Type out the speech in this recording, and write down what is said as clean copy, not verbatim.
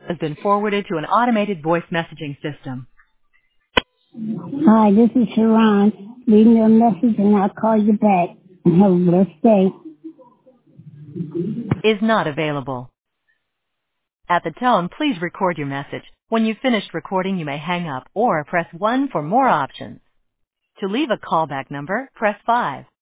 has been forwarded to an automated voice messaging system. Hi, this is Sharon. Leave me a message and I'll call you back. Have a blessed day. Is not available. At the tone, please record your message. When you've finished recording, you may hang up or press 1 for more options. To leave a callback number, press 5.